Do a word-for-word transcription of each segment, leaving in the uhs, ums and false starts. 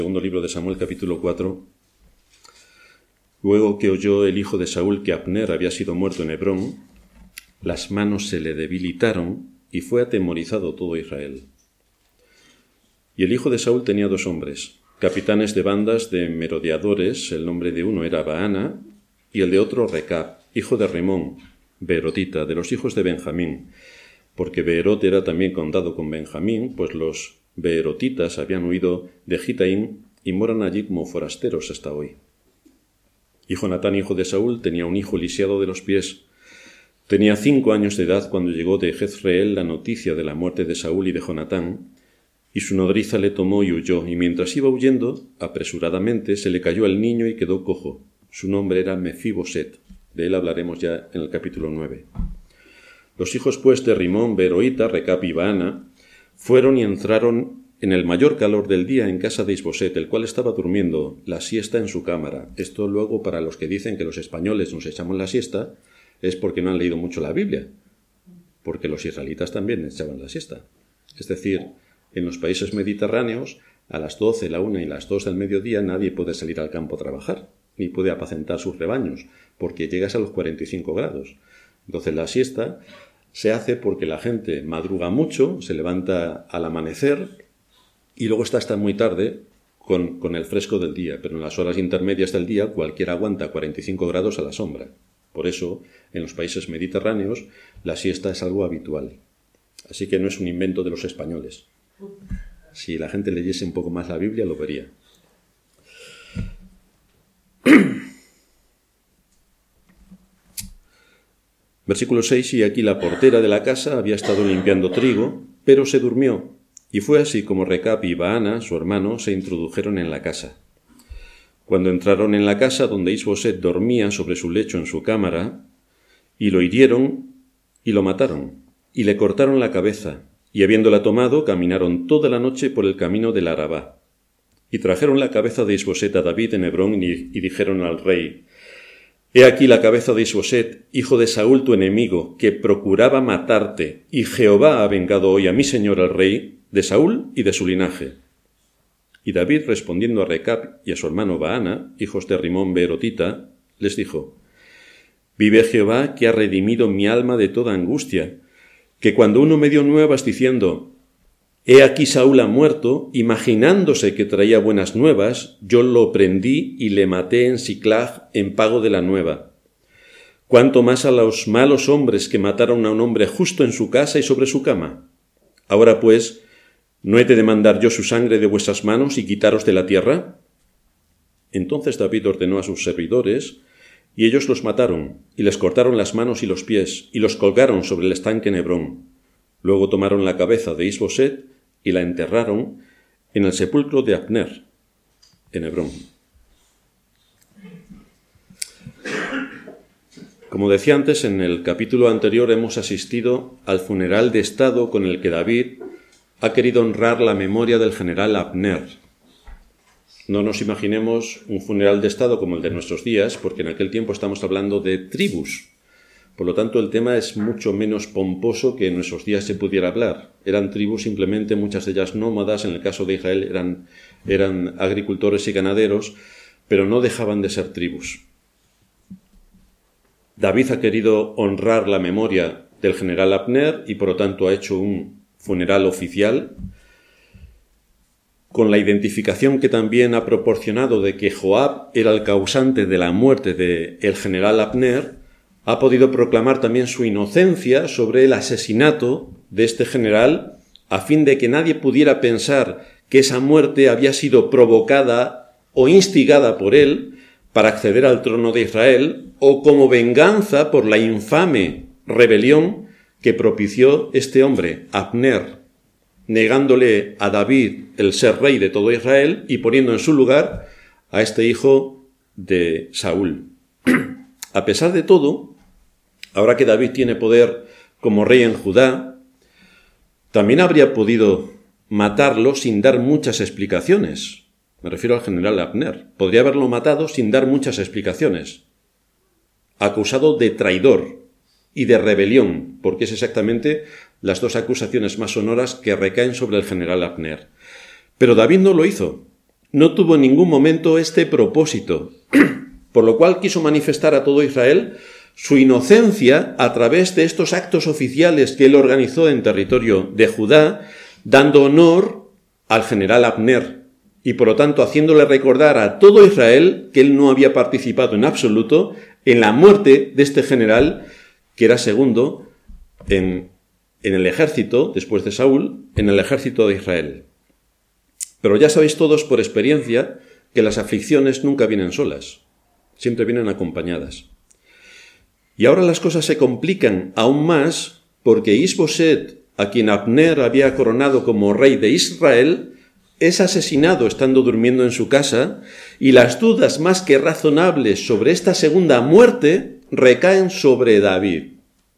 Segundo libro de Samuel, capítulo cuatro. Luego que oyó el hijo de Saúl que Abner había sido muerto en Hebrón, las manos se le debilitaron y fue atemorizado todo Israel. Y el hijo de Saúl tenía dos hombres, capitanes de bandas de merodeadores. El nombre de uno era Baana y el de otro Recab, hijo de Rimón, beerotita, de los hijos de Benjamín, porque Beerot era también condado con Benjamín, pues los beerotitas habían huido de Gitaim y moran allí como forasteros hasta hoy. Y Jonatán, hijo de Saúl, tenía un hijo lisiado de los pies. Tenía cinco años de edad cuando llegó de Jezreel la noticia de la muerte de Saúl y de Jonatán, y su nodriza le tomó y huyó, y mientras iba huyendo, apresuradamente se le cayó al niño y quedó cojo. Su nombre era Mefiboset. De él hablaremos ya en el capítulo nueve. Los hijos pues de Rimón, beeroita, Recab y Baana fueron y entraron en el mayor calor del día en casa de Isboset, el cual estaba durmiendo la siesta en su cámara. Esto luego, para los que dicen que los españoles nos echamos la siesta, es porque no han leído mucho la Biblia, porque los israelitas también echaban la siesta. Es decir, en los países mediterráneos, a las doce, la una y las dos del mediodía nadie puede salir al campo a trabajar, ni puede apacentar sus rebaños, porque llegas a los cuarenta y cinco grados. Entonces la siesta se hace porque la gente madruga mucho, se levanta al amanecer y luego está hasta muy tarde con, con el fresco del día, pero en las horas intermedias del día cualquiera aguanta cuarenta y cinco grados a la sombra. Por eso, en los países mediterráneos, la siesta es algo habitual. Así que no es un invento de los españoles. Si la gente leyese un poco más la Biblia, lo vería. Versículo seis, y aquí la portera de la casa había estado limpiando trigo, pero se durmió, y fue así como Recab y Baana, su hermano, se introdujeron en la casa. Cuando entraron en la casa donde Isboset dormía sobre su lecho en su cámara, y lo hirieron y lo mataron, y le cortaron la cabeza, y habiéndola tomado, caminaron toda la noche por el camino del Arabá. Y trajeron la cabeza de Isboset a David en Hebrón, y, y dijeron al rey: He aquí la cabeza de Isboset, hijo de Saúl tu enemigo, que procuraba matarte, y Jehová ha vengado hoy a mi señor el rey, de Saúl y de su linaje. Y David, respondiendo a Recab y a su hermano Baana, hijos de Rimón beerotita, les dijo: Vive Jehová, que ha redimido mi alma de toda angustia, que cuando uno me dio nuevas diciendo: He aquí Saúl ha muerto, imaginándose que traía buenas nuevas, yo lo prendí y le maté en Siclag en pago de la nueva. Cuanto más a los malos hombres que mataron a un hombre justo en su casa y sobre su cama. Ahora pues, ¿no he de demandar yo su sangre de vuestras manos y quitaros de la tierra? Entonces David ordenó a sus servidores, y ellos los mataron, y les cortaron las manos y los pies, y los colgaron sobre el estanque en Hebrón. Luego tomaron la cabeza de Isboset y la enterraron en el sepulcro de Abner, en Hebrón. Como decía antes, en el capítulo anterior hemos asistido al funeral de Estado con el que David ha querido honrar la memoria del general Abner. No nos imaginemos un funeral de Estado como el de nuestros días, porque en aquel tiempo estamos hablando de tribus. Por lo tanto, el tema es mucho menos pomposo que en nuestros días se pudiera hablar. Eran tribus simplemente, muchas de ellas nómadas, en el caso de Israel eran, eran agricultores y ganaderos, pero no dejaban de ser tribus. David ha querido honrar la memoria del general Abner y por lo tanto ha hecho un funeral oficial, con la identificación que también ha proporcionado de que Joab era el causante de la muerte del general Abner. Ha podido proclamar también su inocencia sobre el asesinato de este general, a fin de que nadie pudiera pensar que esa muerte había sido provocada o instigada por él para acceder al trono de Israel, o como venganza por la infame rebelión que propició este hombre, Abner, negándole a David el ser rey de todo Israel y poniendo en su lugar a este hijo de Saúl. A pesar de todo, ahora que David tiene poder como rey en Judá, también habría podido matarlo sin dar muchas explicaciones. Me refiero al general Abner. Podría haberlo matado sin dar muchas explicaciones. Acusado de traidor y de rebelión, porque es exactamente las dos acusaciones más sonoras que recaen sobre el general Abner. Pero David no lo hizo. no tuvo en ningún momento este propósito, por lo cual quiso manifestar a todo Israel su inocencia a través de estos actos oficiales que él organizó en territorio de Judá, dando honor al general Abner y por lo tanto haciéndole recordar a todo Israel que él no había participado en absoluto en la muerte de este general que era segundo en, en el ejército, después de Saúl, en el ejército de Israel. Pero ya sabéis todos por experiencia que las aflicciones nunca vienen solas, siempre vienen acompañadas. Y ahora las cosas se complican aún más porque Isboset, a quien Abner había coronado como rey de Israel, es asesinado estando durmiendo en su casa, y las dudas más que razonables sobre esta segunda muerte recaen sobre David.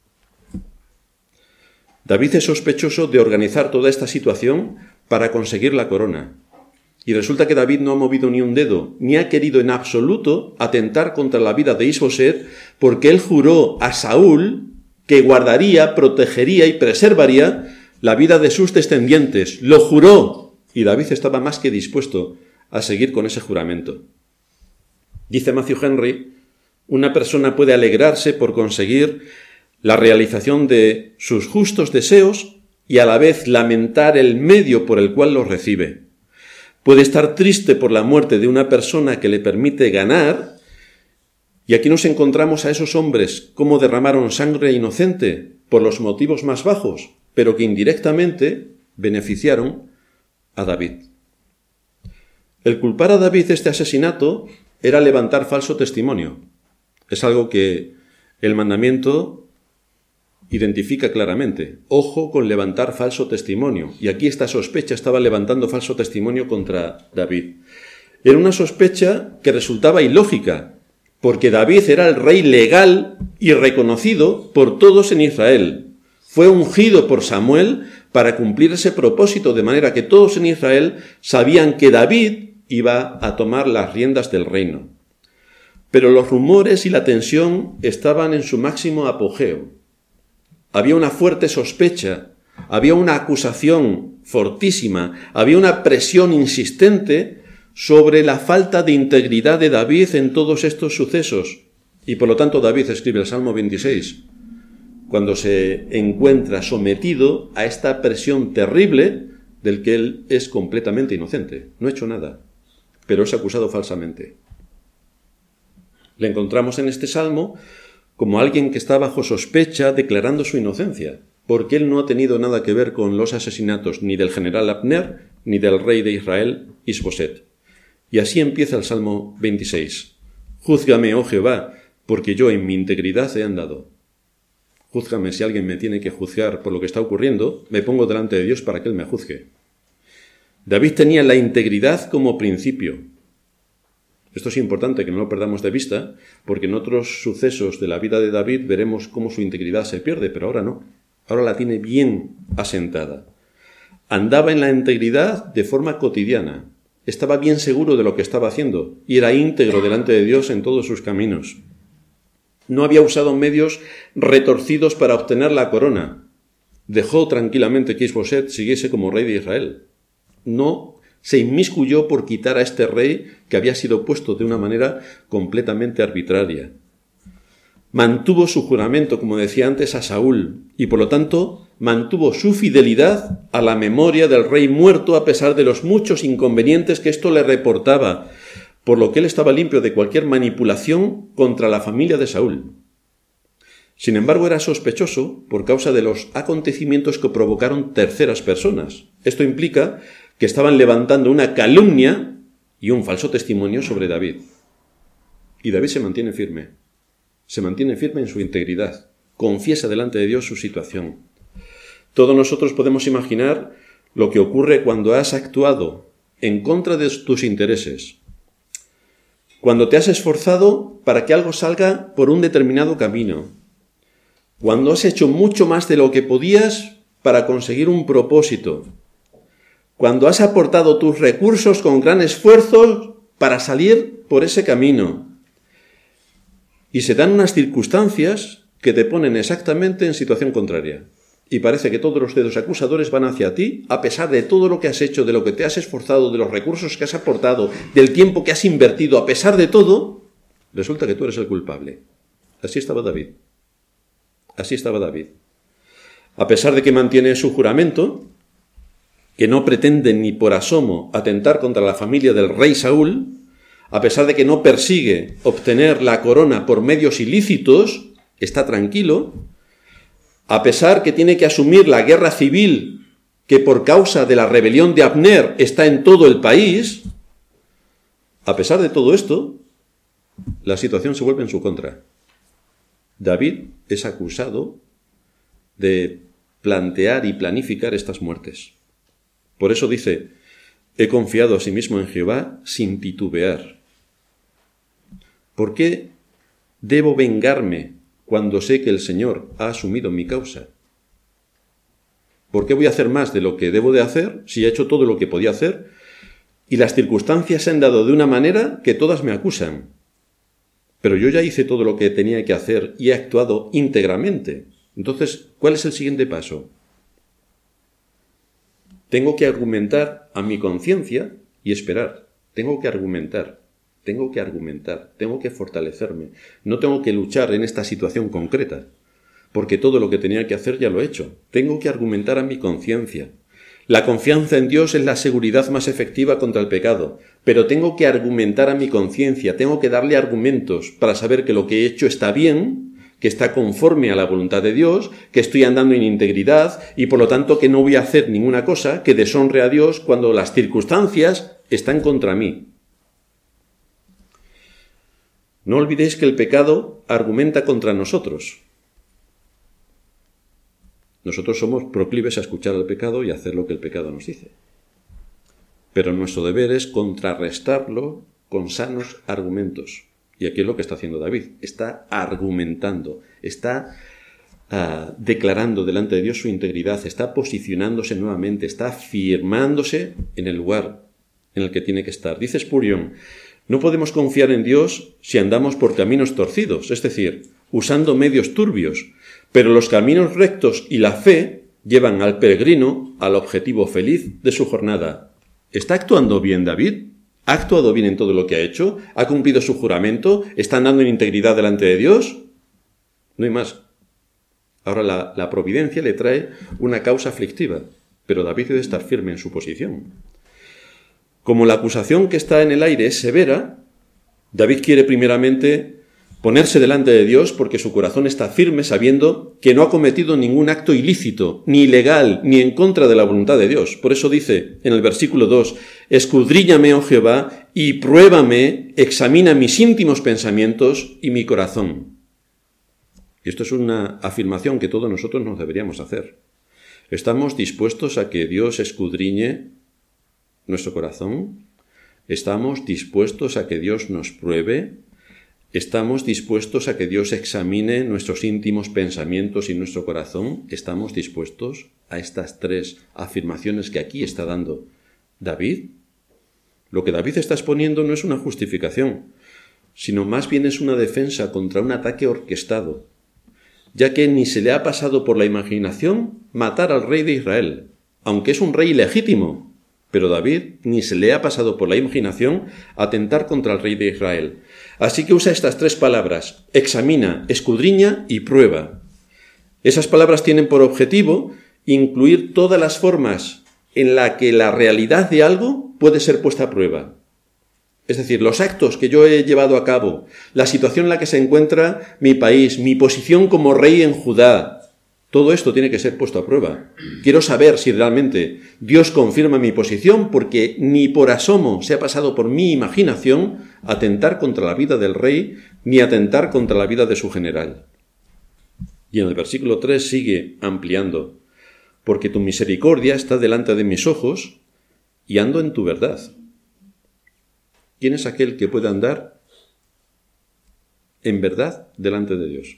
David es sospechoso de organizar toda esta situación para conseguir la corona. Y resulta que David no ha movido ni un dedo, ni ha querido en absoluto atentar contra la vida de Isboset, porque él juró a Saúl que guardaría, protegería y preservaría la vida de sus descendientes. Lo juró, y David estaba más que dispuesto a seguir con ese juramento. Dice Matthew Henry, una persona puede alegrarse por conseguir la realización de sus justos deseos y a la vez lamentar el medio por el cual los recibe. Puede estar triste por la muerte de una persona que le permite ganar, y aquí nos encontramos a esos hombres cómo derramaron sangre inocente por los motivos más bajos, pero que indirectamente beneficiaron a David. El culpar a David de este asesinato era levantar falso testimonio. Es algo que el mandamiento identifica claramente. Ojo con levantar falso testimonio. Y aquí esta sospecha estaba levantando falso testimonio contra David. Era una sospecha que resultaba ilógica, porque David era el rey legal y reconocido por todos en Israel. Fue ungido por Samuel para cumplir ese propósito, de manera que todos en Israel sabían que David iba a tomar las riendas del reino. Pero los rumores y la tensión estaban en su máximo apogeo. Había una fuerte sospecha, había una acusación fortísima, había una presión insistente sobre la falta de integridad de David en todos estos sucesos. Y por lo tanto David escribe el Salmo veintiséis, cuando se encuentra sometido a esta presión terrible del que él es completamente inocente. No ha hecho nada, pero es acusado falsamente. Le encontramos en este Salmo como alguien que está bajo sospecha declarando su inocencia, porque él no ha tenido nada que ver con los asesinatos ni del general Abner ni del rey de Israel, Isboset. Y así empieza el Salmo veintiséis. Júzgame, oh Jehová, porque yo en mi integridad he andado. Júzgame si alguien me tiene que juzgar por lo que está ocurriendo, me pongo delante de Dios para que Él me juzgue. David tenía la integridad como principio. Esto es importante que no lo perdamos de vista, porque en otros sucesos de la vida de David veremos cómo su integridad se pierde, pero ahora no. Ahora la tiene bien asentada. Andaba en la integridad de forma cotidiana. Estaba bien seguro de lo que estaba haciendo y era íntegro delante de Dios en todos sus caminos. No había usado medios retorcidos para obtener la corona. Dejó tranquilamente que Isboset siguiese como rey de Israel. No se inmiscuyó por quitar a este rey que había sido puesto de una manera completamente arbitraria. Mantuvo su juramento, como decía antes, a Saúl, y por lo tanto mantuvo su fidelidad a la memoria del rey muerto a pesar de los muchos inconvenientes que esto le reportaba, por lo que él estaba limpio de cualquier manipulación contra la familia de Saúl. Sin embargo, era sospechoso por causa de los acontecimientos que provocaron terceras personas. Esto implica que estaban levantando una calumnia y un falso testimonio sobre David. Y David se mantiene firme, se mantiene firme en su integridad, confiesa delante de Dios su situación. Todos nosotros podemos imaginar lo que ocurre cuando has actuado en contra de tus intereses, cuando te has esforzado para que algo salga por un determinado camino, cuando has hecho mucho más de lo que podías para conseguir un propósito, cuando has aportado tus recursos con gran esfuerzo para salir por ese camino. Y se dan unas circunstancias que te ponen exactamente en situación contraria. y parece que todos los dedos acusadores van hacia ti, a pesar de todo lo que has hecho, de lo que te has esforzado, de los recursos que has aportado, del tiempo que has invertido, a pesar de todo, resulta que tú eres el culpable. Así estaba David. Así estaba David. A pesar de que mantiene su juramento, que no pretende ni por asomo atentar contra la familia del rey Saúl, a pesar de que no persigue obtener la corona por medios ilícitos, está tranquilo, a pesar que tiene que asumir la guerra civil que por causa de la rebelión de Abner está en todo el país, a pesar de todo esto, la situación se vuelve en su contra. David es acusado de plantear y planificar estas muertes. Por eso dice, he confiado asimismo en Jehová sin titubear. ¿Por qué debo vengarme cuando sé que el Señor ha asumido mi causa? ¿Por qué voy a hacer más de lo que debo de hacer si he hecho todo lo que podía hacer y las circunstancias se han dado de una manera que todas me acusan? Pero yo ya hice todo lo que tenía que hacer y he actuado íntegramente. Entonces, ¿cuál es el siguiente paso? Tengo que argumentar a mi conciencia y esperar. Tengo que argumentar, tengo que argumentar, tengo que fortalecerme. No tengo que luchar en esta situación concreta, porque todo lo que tenía que hacer ya lo he hecho. Tengo que argumentar a mi conciencia. La confianza en Dios es la seguridad más efectiva contra el pecado, pero tengo que argumentar a mi conciencia, tengo que darle argumentos para saber que lo que he hecho está bien, que está conforme a la voluntad de Dios, que estoy andando en integridad y por lo tanto que no voy a hacer ninguna cosa que deshonre a Dios cuando las circunstancias están contra mí. No olvidéis que el pecado argumenta contra nosotros. Nosotros somos proclives a escuchar al pecado y a hacer lo que el pecado nos dice. Pero nuestro deber es contrarrestarlo con sanos argumentos. Y aquí es lo que está haciendo David. Está argumentando, está uh, declarando delante de Dios su integridad, está posicionándose nuevamente, está afirmándose en el lugar en el que tiene que estar. Dice Spurgeon, no podemos confiar en Dios si andamos por caminos torcidos, es decir, usando medios turbios, pero los caminos rectos y la fe llevan al peregrino al objetivo feliz de su jornada. ¿Está actuando bien David? ¿Ha actuado bien en todo lo que ha hecho? ¿Ha cumplido su juramento? ¿Está andando en integridad delante de Dios? No hay más. Ahora la, la providencia le trae una causa aflictiva, pero David debe estar firme en su posición. Como la acusación que está en el aire es severa, David quiere primeramente ponerse delante de Dios porque su corazón está firme sabiendo que no ha cometido ningún acto ilícito, ni ilegal, ni en contra de la voluntad de Dios. Por eso dice en el versículo dos, escudriñame, oh Jehová, y pruébame, examina mis íntimos pensamientos y mi corazón. Y esto es una afirmación que todos nosotros nos deberíamos hacer. ¿Estamos dispuestos a que Dios escudriñe nuestro corazón? ¿Estamos dispuestos a que Dios nos pruebe? ¿Estamos dispuestos a que Dios examine nuestros íntimos pensamientos y nuestro corazón? ¿Estamos dispuestos a estas tres afirmaciones que aquí está dando David? Lo que David está exponiendo no es una justificación, sino más bien es una defensa contra un ataque orquestado, ya que ni se le ha pasado por la imaginación matar al rey de Israel, aunque es un rey ilegítimo, pero David ni se le ha pasado por la imaginación atentar contra el rey de Israel. Así que usa estas tres palabras, examina, escudriña y prueba. Esas palabras tienen por objetivo incluir todas las formas en las que la realidad de algo puede ser puesta a prueba. Es decir, los actos que yo he llevado a cabo, la situación en la que se encuentra mi país, mi posición como rey en Judá, todo esto tiene que ser puesto a prueba. Quiero saber si realmente Dios confirma mi posición porque ni por asomo se ha pasado por mi imaginación atentar contra la vida del rey ni atentar contra la vida de su general. Y en el versículo tres sigue ampliando, porque tu misericordia está delante de mis ojos y ando en tu verdad. ¿Quién es aquel que puede andar en verdad delante de Dios?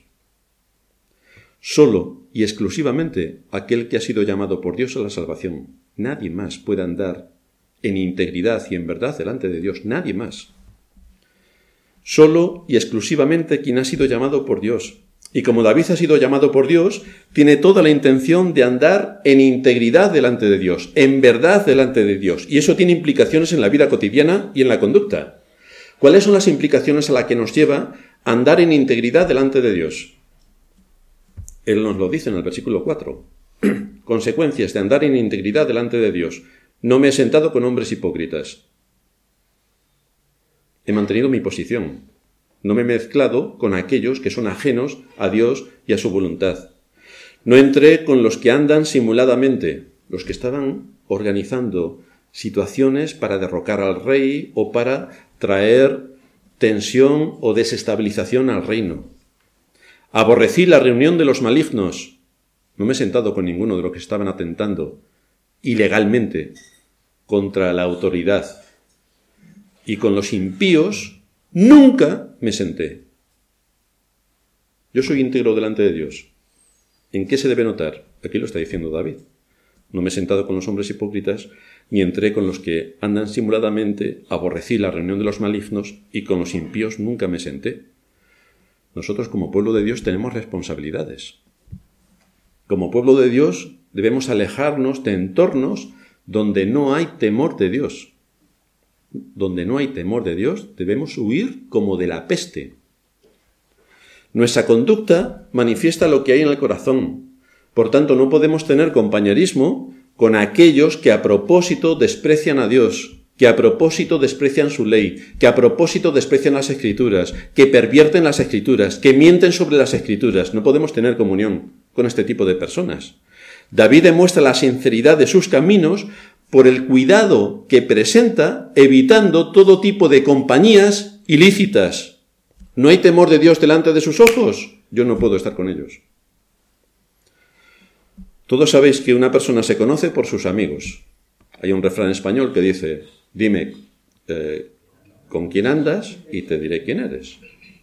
Solo y exclusivamente aquel que ha sido llamado por Dios a la salvación. Nadie más puede andar en integridad y en verdad delante de Dios. Nadie más. Solo y exclusivamente quien ha sido llamado por Dios. Y como David ha sido llamado por Dios, tiene toda la intención de andar en integridad delante de Dios, en verdad delante de Dios. Y eso tiene implicaciones en la vida cotidiana y en la conducta. ¿Cuáles son las implicaciones a las que nos lleva a andar en integridad delante de Dios? Él nos lo dice en el versículo cuatro. Consecuencias de andar en integridad delante de Dios. No me he sentado con hombres hipócritas. He mantenido mi posición. No me he mezclado con aquellos que son ajenos a Dios y a su voluntad. No entré con los que andan simuladamente, los que estaban organizando situaciones para derrocar al rey o para traer tensión o desestabilización al reino. Aborrecí la reunión de los malignos. No me he sentado con ninguno de los que estaban atentando ilegalmente contra la autoridad. Y con los impíos nunca me senté. Yo soy íntegro delante de Dios. ¿En qué se debe notar? Aquí lo está diciendo David. No me he sentado con los hombres hipócritas, ni entré con los que andan simuladamente, aborrecí la reunión de los malignos, y con los impíos nunca me senté. Nosotros como pueblo de Dios tenemos responsabilidades. Como pueblo de Dios debemos alejarnos de entornos donde no hay temor de Dios. Donde no hay temor de Dios, debemos huir como de la peste. Nuestra conducta manifiesta lo que hay en el corazón. Por tanto, no podemos tener compañerismo con aquellos que a propósito desprecian a Dios, que a propósito desprecian su ley, que a propósito desprecian las Escrituras, que pervierten las Escrituras, que mienten sobre las Escrituras. No podemos tener comunión con este tipo de personas. David demuestra la sinceridad de sus caminos por el cuidado que presenta, evitando todo tipo de compañías ilícitas. ¿No hay temor de Dios delante de sus ojos? Yo no puedo estar con ellos. Todos sabéis que una persona se conoce por sus amigos. Hay un refrán español que dice, dime eh, con quién andas y te diré quién eres.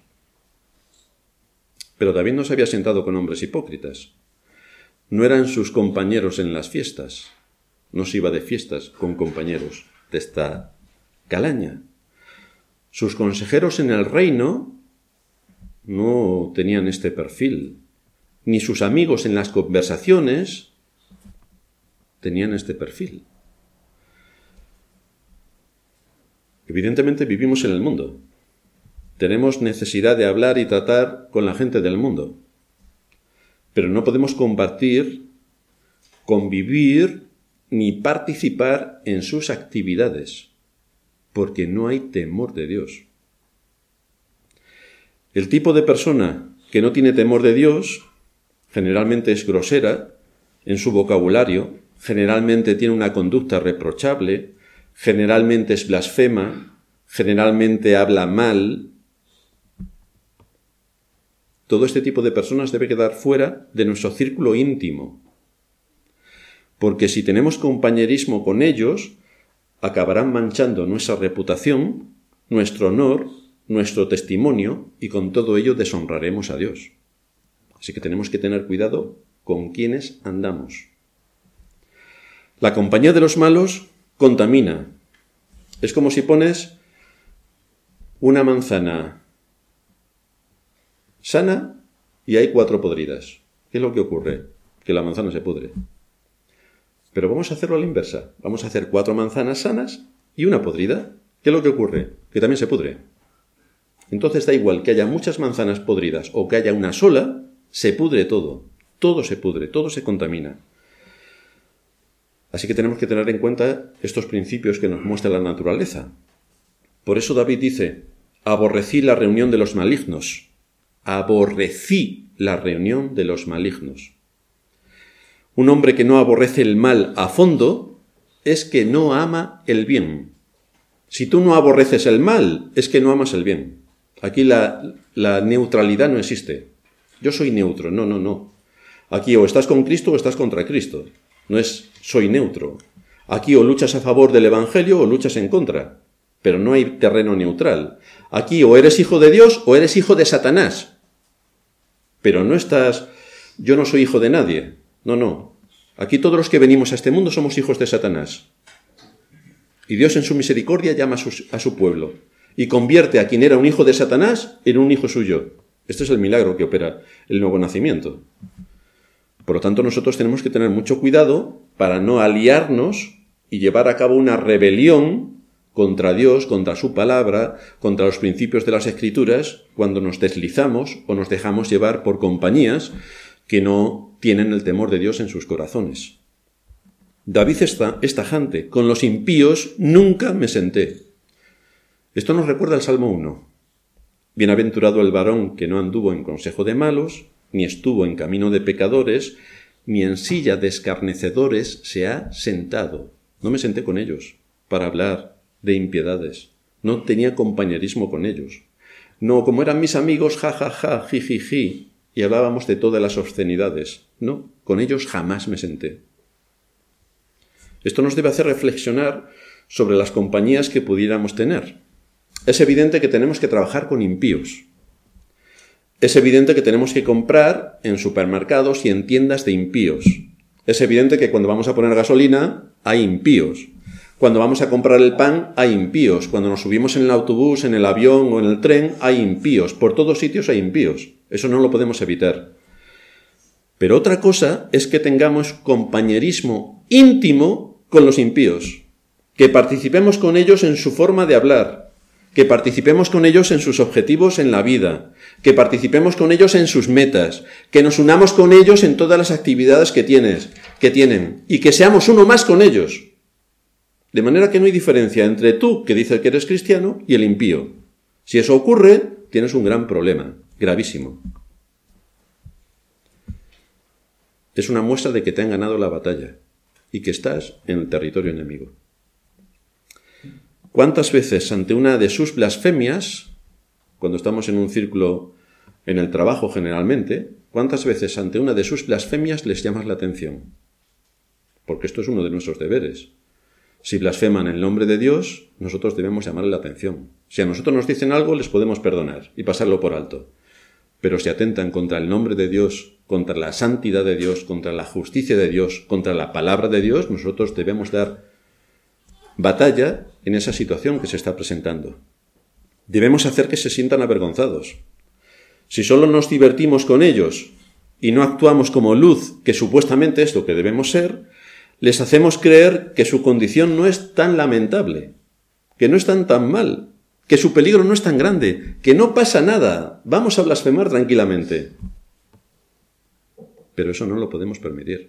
Pero David no se había sentado con hombres hipócritas. No eran sus compañeros en las fiestas. No se iba de fiestas con compañeros de esta calaña. Sus consejeros en el reino no tenían este perfil, ni sus amigos en las conversaciones tenían este perfil. Evidentemente vivimos en el mundo. Tenemos necesidad de hablar y tratar con la gente del mundo. Pero no podemos compartir, convivir, ni participar en sus actividades, porque no hay temor de Dios. El tipo de persona que no tiene temor de Dios generalmente es grosera en su vocabulario, generalmente tiene una conducta reprochable, generalmente es blasfema, generalmente habla mal. Todo este tipo de personas debe quedar fuera de nuestro círculo íntimo. Porque si tenemos compañerismo con ellos, acabarán manchando nuestra reputación, nuestro honor, nuestro testimonio, y con todo ello deshonraremos a Dios. Así que tenemos que tener cuidado con quienes andamos. La compañía de los malos contamina. Es como si pones una manzana sana y hay cuatro podridas. ¿Qué es lo que ocurre? Que la manzana se pudre. Pero vamos a hacerlo a la inversa. Vamos a hacer cuatro manzanas sanas y una podrida. ¿Qué es lo que ocurre? Que también se pudre. Entonces da igual que haya muchas manzanas podridas o que haya una sola, se pudre todo. Todo se pudre, todo se contamina. Así que tenemos que tener en cuenta estos principios que nos muestra la naturaleza. Por eso David dice, aborrecí la reunión de los malignos. Aborrecí la reunión de los malignos. Un hombre que no aborrece el mal a fondo es que no ama el bien. Si tú no aborreces el mal, es que no amas el bien. Aquí la, la neutralidad no existe. Yo soy neutro. No, no, no. Aquí o estás con Cristo o estás contra Cristo. No es soy neutro. Aquí o luchas a favor del Evangelio o luchas en contra. Pero no hay terreno neutral. Aquí o eres hijo de Dios o eres hijo de Satanás. Pero no estás, yo no soy hijo de nadie. No, no. Aquí todos los que venimos a este mundo somos hijos de Satanás. Y Dios en su misericordia llama a su, a su pueblo y convierte a quien era un hijo de Satanás en un hijo suyo. Este es el milagro que opera el nuevo nacimiento. Por lo tanto, nosotros tenemos que tener mucho cuidado para no aliarnos y llevar a cabo una rebelión contra Dios, contra su palabra, contra los principios de las Escrituras, cuando nos deslizamos o nos dejamos llevar por compañías que no tienen el temor de Dios en sus corazones. David está, es tajante: con los impíos nunca me senté. Esto nos recuerda el Salmo uno. Bienaventurado el varón que no anduvo en consejo de malos, ni estuvo en camino de pecadores, ni en silla de escarnecedores se ha sentado. No me senté con ellos para hablar de impiedades. No tenía compañerismo con ellos. No, como eran mis amigos, ja, ja, ja, ji, ji, ji, y hablábamos de todas las obscenidades. No, con ellos jamás me senté. Esto nos debe hacer reflexionar sobre las compañías que pudiéramos tener. Es evidente que tenemos que trabajar con impíos. Es evidente que tenemos que comprar en supermercados y en tiendas de impíos. Es evidente que cuando vamos a poner gasolina hay impíos. Cuando vamos a comprar el pan hay impíos. Cuando nos subimos en el autobús, en el avión o en el tren hay impíos. Por todos sitios hay impíos. Eso no lo podemos evitar. Pero otra cosa es que tengamos compañerismo íntimo con los impíos. Que participemos con ellos en su forma de hablar. Que participemos con ellos en sus objetivos en la vida, que participemos con ellos en sus metas, que nos unamos con ellos en todas las actividades que, tienes, que tienen, y que seamos uno más con ellos. De manera que no hay diferencia entre tú, que dices que eres cristiano, y el impío. Si eso ocurre, tienes un gran problema, gravísimo. Es una muestra de que te han ganado la batalla, y que estás en el territorio enemigo. ¿Cuántas veces ante una de sus blasfemias, cuando estamos en un círculo en el trabajo generalmente, cuántas veces ante una de sus blasfemias les llamas la atención? Porque esto es uno de nuestros deberes. Si blasfeman el nombre de Dios, nosotros debemos llamarle la atención. Si a nosotros nos dicen algo, les podemos perdonar y pasarlo por alto. Pero si atentan contra el nombre de Dios, contra la santidad de Dios, contra la justicia de Dios, contra la palabra de Dios, nosotros debemos dar batalla en esa situación que se está presentando. Debemos hacer que se sientan avergonzados. Si solo nos divertimos con ellos y no actuamos como luz, que supuestamente es lo que debemos ser, les hacemos creer que su condición no es tan lamentable, que no están tan mal, que su peligro no es tan grande, que no pasa nada, vamos a blasfemar tranquilamente. Pero eso no lo podemos permitir.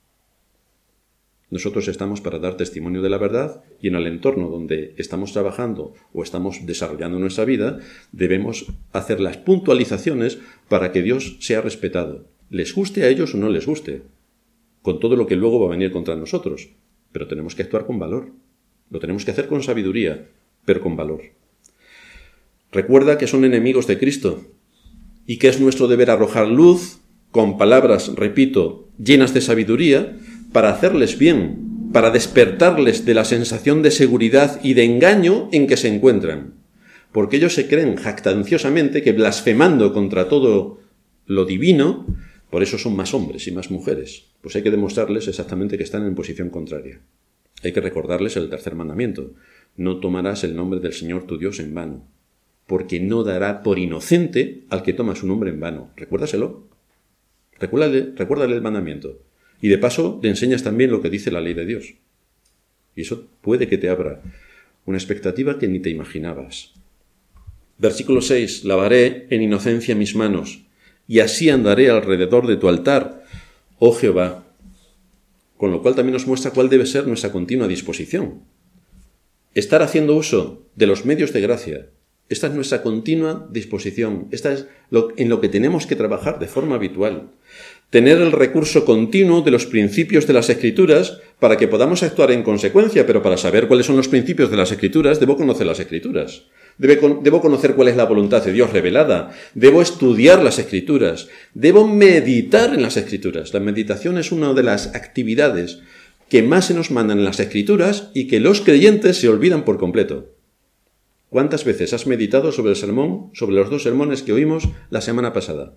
Nosotros estamos para dar testimonio de la verdad y en el entorno donde estamos trabajando o estamos desarrollando nuestra vida, debemos hacer las puntualizaciones para que Dios sea respetado. Les guste a ellos o no les guste, con todo lo que luego va a venir contra nosotros. Pero tenemos que actuar con valor. Lo tenemos que hacer con sabiduría, pero con valor. Recuerda que son enemigos de Cristo y que es nuestro deber arrojar luz con palabras, repito, llenas de sabiduría, para hacerles bien, para despertarles de la sensación de seguridad y de engaño en que se encuentran. Porque ellos se creen jactanciosamente que blasfemando contra todo lo divino, por eso son más hombres y más mujeres. Pues hay que demostrarles exactamente que están en posición contraria. Hay que recordarles el tercer mandamiento: no tomarás el nombre del Señor tu Dios en vano, porque no dará por inocente al que toma su nombre en vano. Recuérdaselo. Recuérdale, recuérdale el mandamiento. Y de paso le enseñas también lo que dice la ley de Dios. Y eso puede que te abra una expectativa que ni te imaginabas. Versículo seis. Lavaré en inocencia mis manos, y así andaré alrededor de tu altar, oh Jehová. Con lo cual también nos muestra cuál debe ser nuestra continua disposición. Estar haciendo uso de los medios de gracia. Esta es nuestra continua disposición. Esta es lo, en lo que tenemos que trabajar de forma habitual. Tener el recurso continuo de los principios de las Escrituras para que podamos actuar en consecuencia, pero para saber cuáles son los principios de las Escrituras, debo conocer las Escrituras. Debo conocer cuál es la voluntad de Dios revelada. Debo estudiar las Escrituras. Debo meditar en las Escrituras. La meditación es una de las actividades que más se nos mandan en las Escrituras y que los creyentes se olvidan por completo. ¿Cuántas veces has meditado sobre el sermón, sobre los dos sermones que oímos la semana pasada?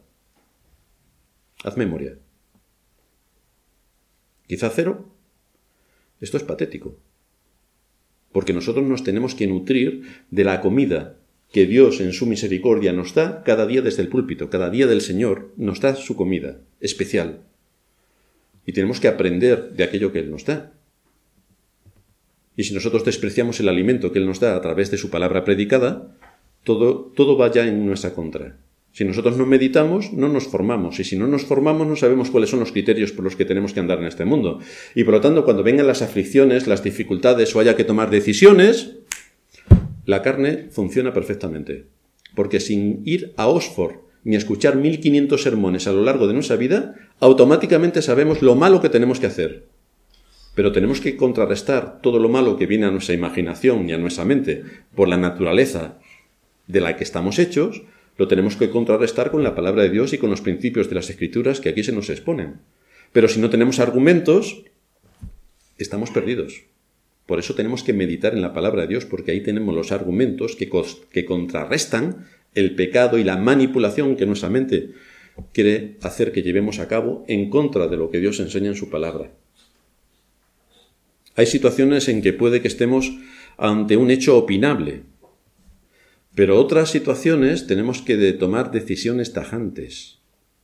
Haz memoria. ¿Quizá cero? Esto es patético. Porque nosotros nos tenemos que nutrir de la comida que Dios en su misericordia nos da cada día desde el púlpito, cada día del Señor nos da su comida especial. Y tenemos que aprender de aquello que Él nos da. Y si nosotros despreciamos el alimento que Él nos da a través de su palabra predicada, todo, todo va ya en nuestra contra. Si nosotros no meditamos, no nos formamos. Y si no nos formamos, no sabemos cuáles son los criterios por los que tenemos que andar en este mundo. Y por lo tanto, cuando vengan las aflicciones, las dificultades o haya que tomar decisiones, la carne funciona perfectamente. Porque sin ir a Oxford ni escuchar mil quinientos sermones a lo largo de nuestra vida, automáticamente sabemos lo malo que tenemos que hacer. Pero tenemos que contrarrestar todo lo malo que viene a nuestra imaginación y a nuestra mente por la naturaleza de la que estamos hechos, lo tenemos que contrarrestar con la palabra de Dios y con los principios de las Escrituras que aquí se nos exponen. Pero si no tenemos argumentos, estamos perdidos. Por eso tenemos que meditar en la palabra de Dios, porque ahí tenemos los argumentos que, que contrarrestan el pecado y la manipulación que nuestra mente quiere hacer que llevemos a cabo en contra de lo que Dios enseña en su palabra. Hay situaciones en que puede que estemos ante un hecho opinable, pero otras situaciones tenemos que tomar decisiones tajantes.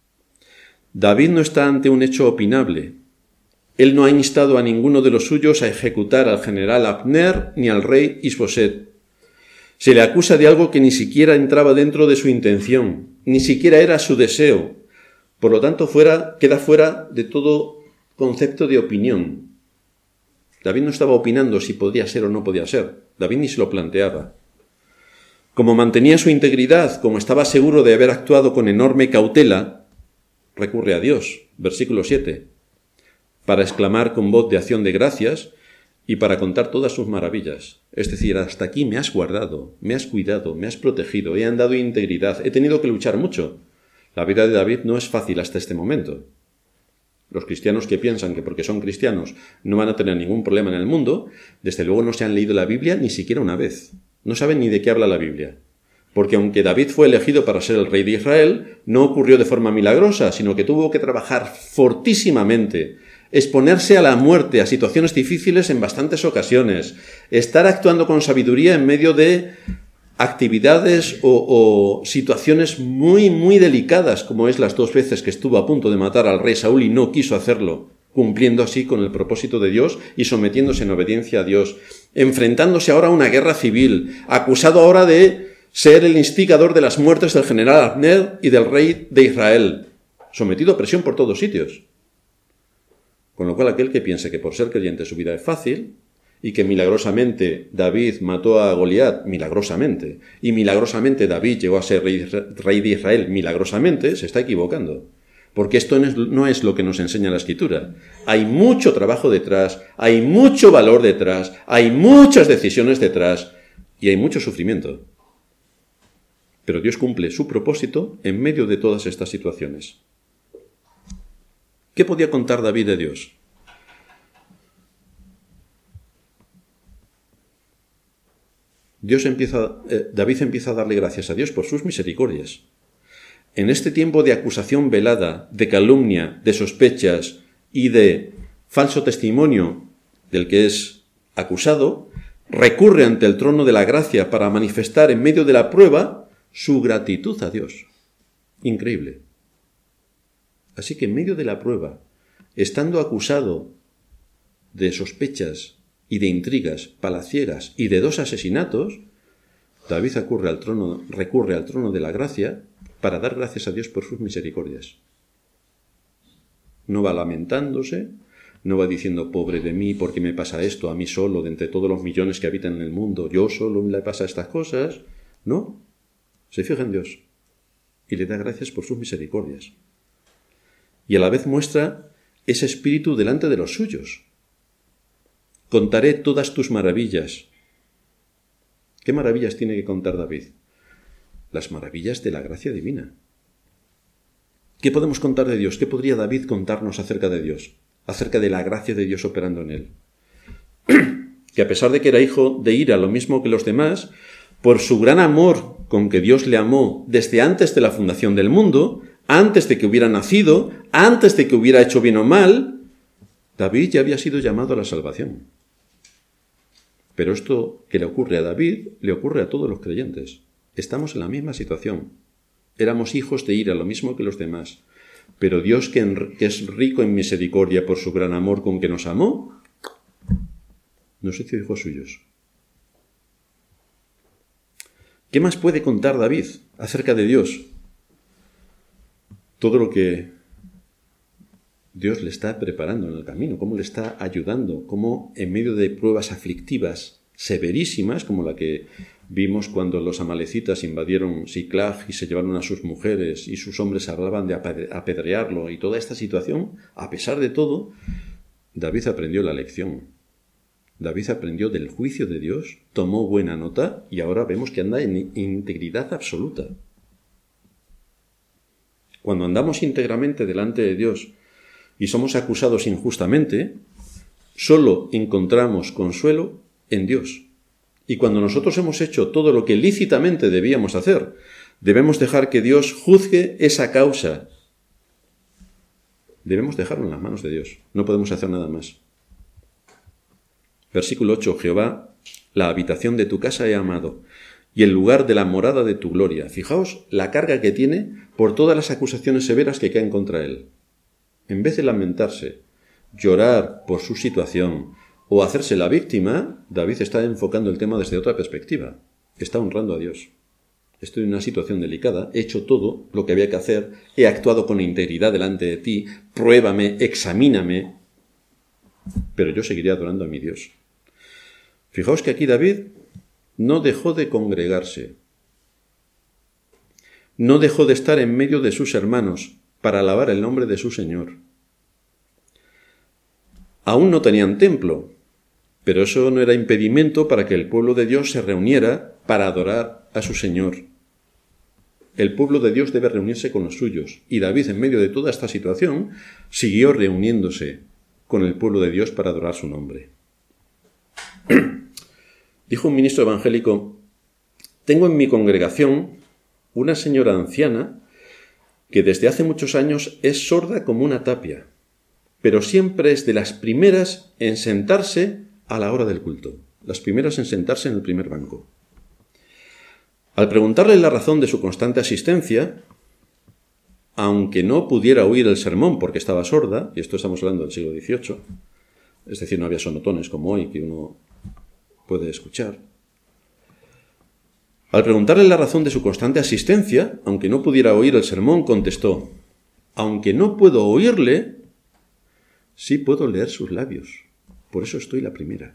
David no está ante un hecho opinable. Él no ha instado a ninguno de los suyos a ejecutar al general Abner ni al rey Isboset. Se le acusa de algo que ni siquiera entraba dentro de su intención, ni siquiera era su deseo. Por lo tanto, fuera, queda fuera de todo concepto de opinión. David no estaba opinando si podía ser o no podía ser. David ni se lo planteaba. Como mantenía su integridad, como estaba seguro de haber actuado con enorme cautela, recurre a Dios, versículo siete, para exclamar con voz de acción de gracias y para contar todas sus maravillas. Es decir, hasta aquí me has guardado, me has cuidado, me has protegido, he andado en integridad, he tenido que luchar mucho. La vida de David no es fácil hasta este momento. Los cristianos que piensan que porque son cristianos no van a tener ningún problema en el mundo, desde luego no se han leído la Biblia ni siquiera una vez. No saben ni de qué habla la Biblia. Porque aunque David fue elegido para ser el rey de Israel, no ocurrió de forma milagrosa, sino que tuvo que trabajar fortísimamente, exponerse a la muerte, a situaciones difíciles en bastantes ocasiones, estar actuando con sabiduría en medio de actividades o, o situaciones muy, muy delicadas, como es las dos veces que estuvo a punto de matar al rey Saúl y no quiso hacerlo, cumpliendo así con el propósito de Dios y sometiéndose en obediencia a Dios, enfrentándose ahora a una guerra civil, acusado ahora de ser el instigador de las muertes del general Abner y del rey de Israel, sometido a presión por todos sitios. Con lo cual aquel que piense que por ser creyente su vida es fácil y que milagrosamente David mató a Goliat milagrosamente y milagrosamente David llegó a ser rey, rey de Israel milagrosamente, se está equivocando. Porque esto no es, no es lo que nos enseña la Escritura. Hay mucho trabajo detrás, hay mucho valor detrás, hay muchas decisiones detrás y hay mucho sufrimiento. Pero Dios cumple su propósito en medio de todas estas situaciones. ¿Qué podía contar David de Dios? Dios empieza, eh, David empieza a darle gracias a Dios por sus misericordias. En este tiempo de acusación velada, de calumnia, de sospechas y de falso testimonio del que es acusado, recurre ante el trono de la gracia para manifestar en medio de la prueba su gratitud a Dios. Increíble. Así que en medio de la prueba, estando acusado de sospechas y de intrigas palaciegas y de dos asesinatos, David recurre al trono, recurre al trono de la gracia para dar gracias a Dios por sus misericordias. No va lamentándose, no va diciendo, pobre de mí, ¿por qué me pasa esto a mí solo, de entre todos los millones que habitan en el mundo? Yo solo me le pasa estas cosas. No, se fija en Dios y le da gracias por sus misericordias. Y a la vez muestra ese espíritu delante de los suyos. Contaré todas tus maravillas. ¿Qué maravillas tiene que contar David? Las maravillas de la gracia divina. ¿Qué podemos contar de Dios? ¿Qué podría David contarnos acerca de Dios? Acerca de la gracia de Dios operando en él. Que a pesar de que era hijo de ira, lo mismo que los demás, por su gran amor con que Dios le amó desde antes de la fundación del mundo, antes de que hubiera nacido, antes de que hubiera hecho bien o mal, David ya había sido llamado a la salvación. Pero esto que le ocurre a David, le ocurre a todos los creyentes. Estamos en la misma situación. Éramos hijos de ira, lo mismo que los demás. Pero Dios, que, en, que es rico en misericordia por su gran amor con que nos amó, nos hizo hijos suyos. ¿Qué más puede contar David acerca de Dios? Todo lo que Dios le está preparando en el camino, cómo le está ayudando, cómo en medio de pruebas aflictivas severísimas, como la que vimos cuando los amalecitas invadieron Siclag y se llevaron a sus mujeres y sus hombres hablaban de apedrearlo, y toda esta situación, a pesar de todo, David aprendió la lección. David aprendió del juicio de Dios, tomó buena nota y ahora vemos que anda en integridad absoluta. Cuando andamos íntegramente delante de Dios y somos acusados injustamente, solo encontramos consuelo en Dios. Y cuando nosotros hemos hecho todo lo que lícitamente debíamos hacer, debemos dejar que Dios juzgue esa causa. Debemos dejarlo en las manos de Dios. No podemos hacer nada más. Versículo ocho. Jehová, la habitación de tu casa he amado, y el lugar de la morada de tu gloria. Fijaos la carga que tiene por todas las acusaciones severas que caen contra él. En vez de lamentarse, llorar por su situación o hacerse la víctima, David está enfocando el tema desde otra perspectiva. Está honrando a Dios. Estoy en una situación delicada, he hecho todo lo que había que hacer, he actuado con integridad delante de ti, pruébame, examíname, pero yo seguiré adorando a mi Dios. Fijaos que aquí David no dejó de congregarse, no dejó de estar en medio de sus hermanos para alabar el nombre de su Señor. Aún no tenían templo, pero eso no era impedimento para que el pueblo de Dios se reuniera para adorar a su Señor. El pueblo de Dios debe reunirse con los suyos, y David, en medio de toda esta situación, siguió reuniéndose con el pueblo de Dios para adorar su nombre. Dijo un ministro evangélico: tengo en mi congregación una señora anciana que desde hace muchos años es sorda como una tapia, pero siempre es de las primeras en sentarse a la hora del culto, las primeras en sentarse en el primer banco. Al preguntarle la razón de su constante asistencia, aunque no pudiera oír el sermón porque estaba sorda, y esto estamos hablando del siglo dieciocho, es decir, no había sonotones como hoy que uno puede escuchar. Al preguntarle la razón de su constante asistencia, aunque no pudiera oír el sermón, contestó: aunque no puedo oírle, sí puedo leer sus labios. Por eso estoy la primera.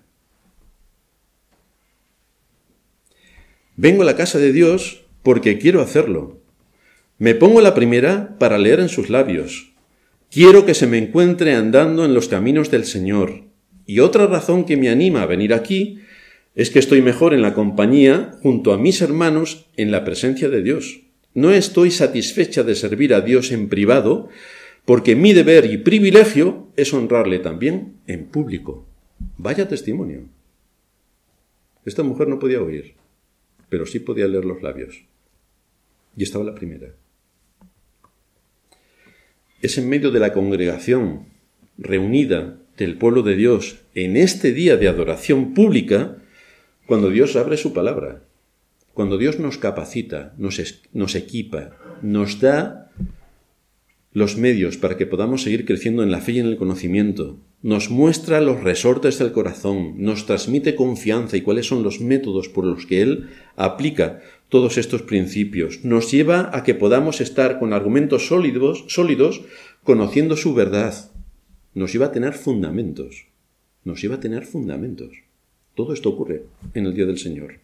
Vengo a la casa de Dios porque quiero hacerlo. Me pongo la primera para leer en sus labios. Quiero que se me encuentre andando en los caminos del Señor. Y otra razón que me anima a venir aquí es que estoy mejor en la compañía junto a mis hermanos en la presencia de Dios. No estoy satisfecha de servir a Dios en privado, porque mi deber y privilegio es honrarle también en público. Vaya testimonio. Esta mujer no podía oír, pero sí podía leer los labios. Y estaba la primera. Es en medio de la congregación reunida del pueblo de Dios en este día de adoración pública cuando Dios abre su palabra, cuando Dios nos capacita, nos, es, nos equipa, nos da los medios para que podamos seguir creciendo en la fe y en el conocimiento, nos muestra los resortes del corazón, nos transmite confianza y cuáles son los métodos por los que Él aplica todos estos principios, nos lleva a que podamos estar con argumentos sólidos, sólidos conociendo su verdad, nos lleva a tener fundamentos, nos lleva a tener fundamentos. Todo esto ocurre en el día del Señor.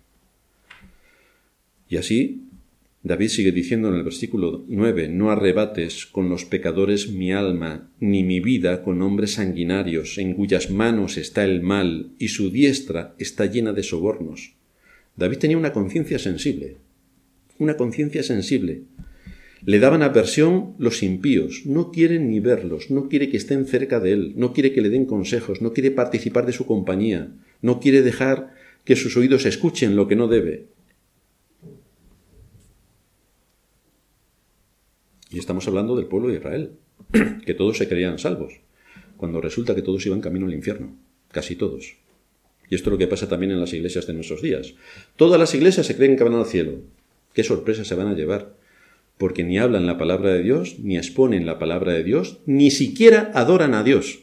Y así, David sigue diciendo en el versículo nueve: no arrebates con los pecadores mi alma, ni mi vida con hombres sanguinarios, en cuyas manos está el mal, y su diestra está llena de sobornos. David tenía una conciencia sensible, una conciencia sensible. Le daban aversión los impíos, no quiere ni verlos, no quiere que estén cerca de él, no quiere que le den consejos, no quiere participar de su compañía, no quiere dejar que sus oídos escuchen lo que no debe. Y estamos hablando del pueblo de Israel, que todos se creían salvos, cuando resulta que todos iban camino al infierno, casi todos. Y esto es lo que pasa también en las iglesias de nuestros días. Todas las iglesias se creen que van al cielo, qué sorpresa se van a llevar, porque ni hablan la palabra de Dios, ni exponen la palabra de Dios, ni siquiera adoran a Dios.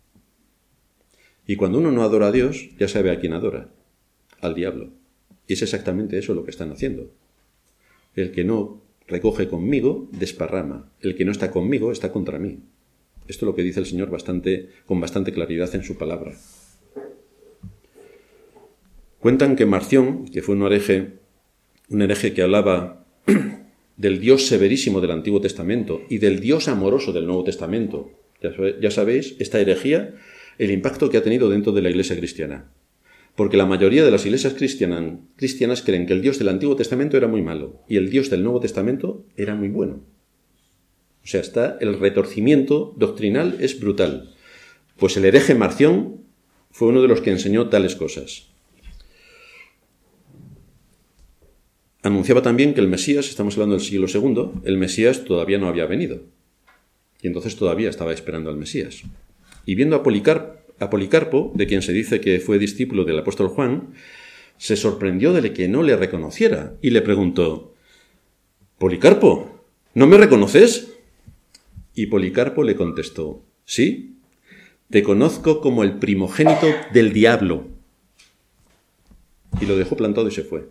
Y cuando uno no adora a Dios, ya sabe a quién adora, al diablo. Y es exactamente eso lo que están haciendo. El que no recoge conmigo, desparrama. El que no está conmigo, está contra mí. Esto es lo que dice el Señor bastante, con bastante claridad en su palabra. Cuentan que Marción, que fue un hereje, un hereje que hablaba del Dios severísimo del Antiguo Testamento y del Dios amoroso del Nuevo Testamento. Ya, ya sabéis, esta herejía, el impacto que ha tenido dentro de la Iglesia cristiana. Porque la mayoría de las iglesias cristianas, cristianas creen que el Dios del Antiguo Testamento era muy malo y el Dios del Nuevo Testamento era muy bueno. O sea, está el retorcimiento doctrinal es brutal. Pues el hereje Marción fue uno de los que enseñó tales cosas. Anunciaba también que el Mesías, estamos hablando del siglo segundo, el Mesías todavía no había venido. Y entonces todavía estaba esperando al Mesías. Y viendo a Policarpo, a Policarpo, de quien se dice que fue discípulo del apóstol Juan, se sorprendió de que no le reconociera y le preguntó: «Policarpo, ¿no me reconoces?» Y Policarpo le contestó: «Sí, te conozco como el primogénito del diablo». Y lo dejó plantado y se fue.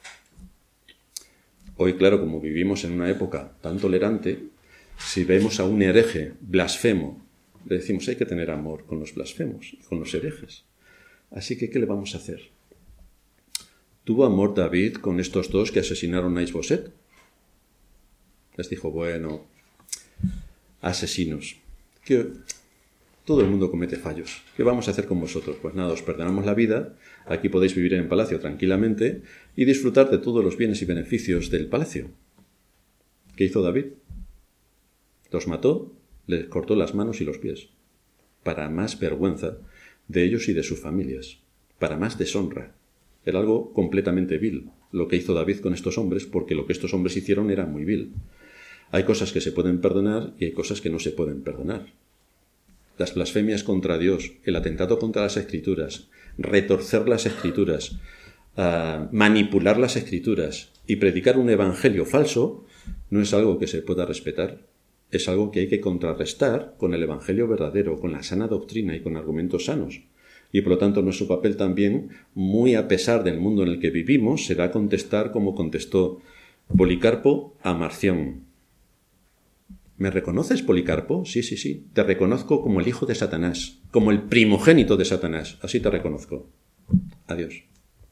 Hoy, claro, como vivimos en una época tan tolerante, si vemos a un hereje blasfemo, le decimos: hay que tener amor con los blasfemos y con los herejes. Así que, ¿qué le vamos a hacer? ¿Tuvo amor David con estos dos que asesinaron a Isboset? Les dijo: bueno, asesinos, que todo el mundo comete fallos. ¿Qué vamos a hacer con vosotros? Pues nada, os perdonamos la vida, aquí podéis vivir en el palacio tranquilamente y disfrutar de todos los bienes y beneficios del palacio. ¿Qué hizo David? Los mató, les cortó las manos y los pies, para más vergüenza de ellos y de sus familias, para más deshonra. Era algo completamente vil lo que hizo David con estos hombres, porque lo que estos hombres hicieron era muy vil. Hay cosas que se pueden perdonar y hay cosas que no se pueden perdonar. Las blasfemias contra Dios, el atentado contra las Escrituras, retorcer las Escrituras, uh, manipular las Escrituras y predicar un evangelio falso no es algo que se pueda respetar. Es algo que hay que contrarrestar con el evangelio verdadero, con la sana doctrina y con argumentos sanos. Y por lo tanto nuestro papel también, muy a pesar del mundo en el que vivimos, será contestar como contestó Policarpo a Marción. ¿Me reconoces, Policarpo? Sí, sí, sí. Te reconozco como el hijo de Satanás, como el primogénito de Satanás. Así te reconozco. Adiós.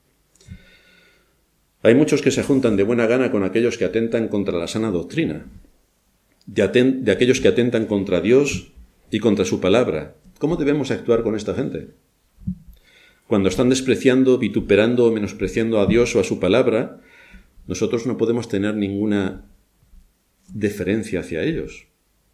Hay muchos que se juntan de buena gana con aquellos que atentan contra la sana doctrina, de, aten- de aquellos que atentan contra Dios y contra su palabra. ¿Cómo debemos actuar con esta gente? Cuando están despreciando, vituperando o menospreciando a Dios o a su palabra, nosotros no podemos tener ninguna deferencia hacia ellos,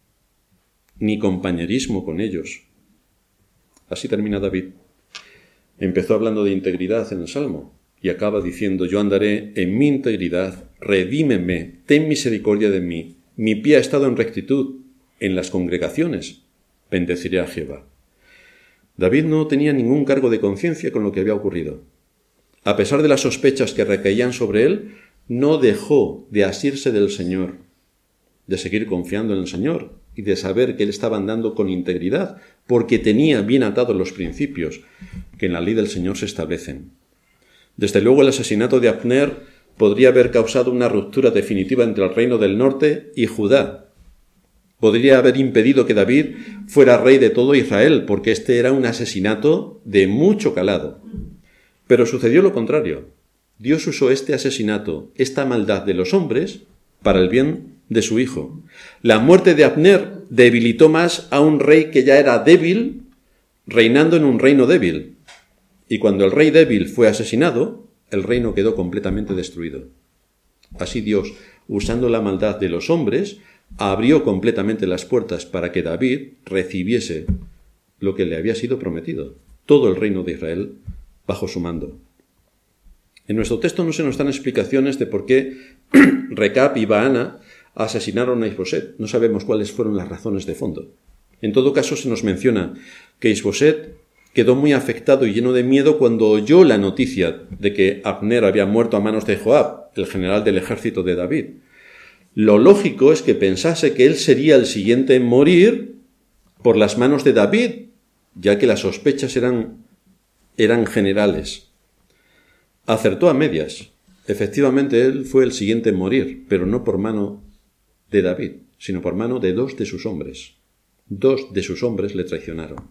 ni compañerismo con ellos. Así termina David. Empezó hablando de integridad en el Salmo y acaba diciendo: yo andaré en mi integridad, redímeme, ten misericordia de mí. Mi pie ha estado en rectitud en las congregaciones, bendeciré a Jehová. David no tenía ningún cargo de conciencia con lo que había ocurrido. A pesar de las sospechas que recaían sobre él, no dejó de asirse del Señor, de seguir confiando en el Señor y de saber que él estaba andando con integridad, porque tenía bien atados los principios que en la ley del Señor se establecen. Desde luego el asesinato de Abner podría haber causado una ruptura definitiva entre el reino del norte y Judá. Podría haber impedido que David fuera rey de todo Israel, porque este era un asesinato de mucho calado. Pero sucedió lo contrario. Dios usó este asesinato, esta maldad de los hombres, para el bien de su hijo. La muerte de Abner debilitó más a un rey que ya era débil, reinando en un reino débil. Y cuando el rey débil fue asesinado, el reino quedó completamente destruido. Así Dios, usando la maldad de los hombres, abrió completamente las puertas para que David recibiese lo que le había sido prometido, todo el reino de Israel bajo su mando. En nuestro texto no se nos dan explicaciones de por qué Recab y Baana asesinaron a Isboset. No sabemos cuáles fueron las razones de fondo. En todo caso, se nos menciona que Isboset quedó muy afectado y lleno de miedo cuando oyó la noticia de que Abner había muerto a manos de Joab el general del ejército de David. Lo lógico es que pensase que él sería el siguiente en morir por las manos de David, ya que las sospechas eran, eran generales. Acertó a medias. Efectivamente, él fue el siguiente en morir, pero no por mano de David, sino por mano de dos de sus hombres. Dos de sus hombres le traicionaron.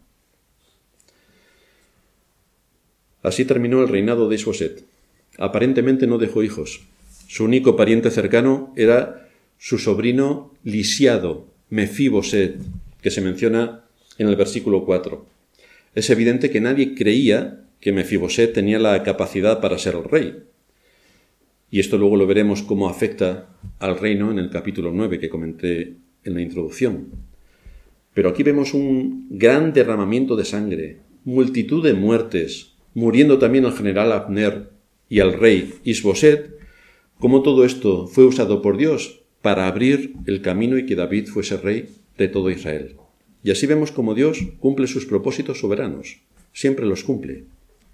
Así terminó el reinado de Isboset. Aparentemente no dejó hijos. Su único pariente cercano era su sobrino lisiado, Mefiboset, que se menciona en el versículo cuatro. Es evidente que nadie creía que Mefiboset tenía la capacidad para ser el rey. Y esto luego lo veremos cómo afecta al reino en el capítulo nueve que comenté en la introducción. Pero aquí vemos un gran derramamiento de sangre, multitud de muertes, muriendo también el general Abner y el rey Isboset, cómo todo esto fue usado por Dios para abrir el camino y que David fuese rey de todo Israel. Y así vemos cómo Dios cumple sus propósitos soberanos, siempre los cumple.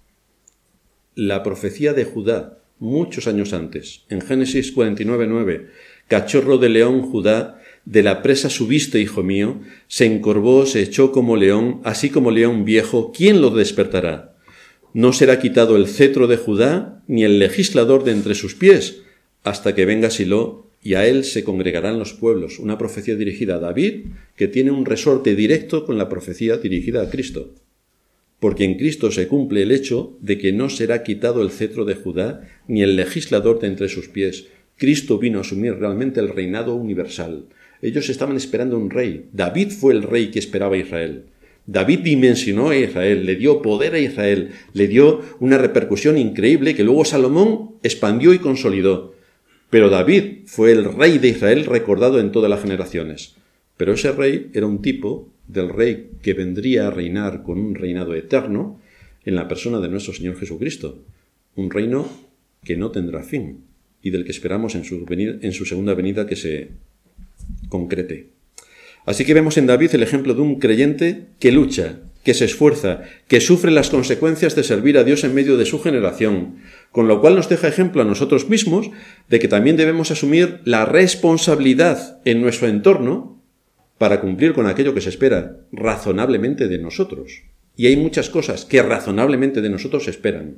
La profecía de Judá, muchos años antes, en Génesis cuarenta y nueve, nueve, cachorro de león Judá, de la presa subiste, hijo mío, se encorvó, se echó como león, así como león viejo, ¿quién lo despertará? No será quitado el cetro de Judá, ni el legislador de entre sus pies, hasta que venga Silo, y a él se congregarán los pueblos. Una profecía dirigida a David, que tiene un resorte directo con la profecía dirigida a Cristo. Porque en Cristo se cumple el hecho de que no será quitado el cetro de Judá, ni el legislador de entre sus pies. Cristo vino a asumir realmente el reinado universal. Ellos estaban esperando un rey. David fue el rey que esperaba a Israel. David dimensionó a Israel, le dio poder a Israel, le dio una repercusión increíble que luego Salomón expandió y consolidó. Pero David fue el rey de Israel recordado en todas las generaciones. Pero ese rey era un tipo del rey que vendría a reinar con un reinado eterno en la persona de nuestro Señor Jesucristo. Un reino que no tendrá fin y del que esperamos en su, venida, en su segunda venida que se concrete. Así que vemos en David el ejemplo de un creyente que lucha, que se esfuerza, que sufre las consecuencias de servir a Dios en medio de su generación, con lo cual nos deja ejemplo a nosotros mismos de que también debemos asumir la responsabilidad en nuestro entorno para cumplir con aquello que se espera razonablemente de nosotros. Y hay muchas cosas que razonablemente de nosotros se esperan.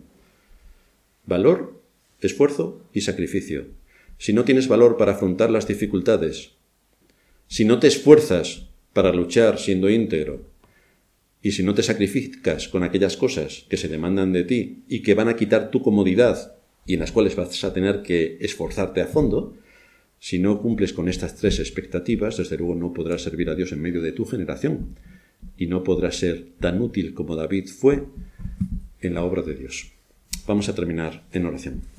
Valor, esfuerzo y sacrificio. Si no tienes valor para afrontar las dificultades, si no te esfuerzas para luchar siendo íntegro, y si no te sacrificas con aquellas cosas que se demandan de ti y que van a quitar tu comodidad y en las cuales vas a tener que esforzarte a fondo, si no cumples con estas tres expectativas, desde luego no podrás servir a Dios en medio de tu generación y no podrás ser tan útil como David fue en la obra de Dios. Vamos a terminar en oración.